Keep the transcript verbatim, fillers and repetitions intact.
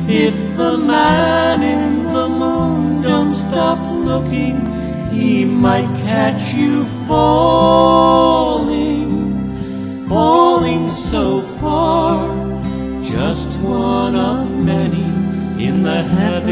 If the man in the moon don't stop looking, he might catch you falling, falling so far, just one of many in the heavens